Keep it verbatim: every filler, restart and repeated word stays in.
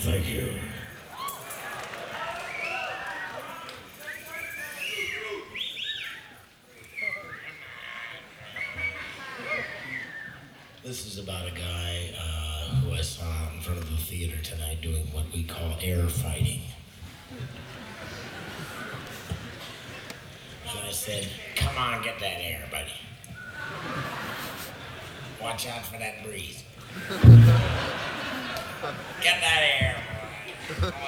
thank you. This is about a guy uh, who I saw in front of the theater tonight doing what we call air fighting. And I said, come on, get that air, buddy. Watch out for that breeze. Get that air, boy.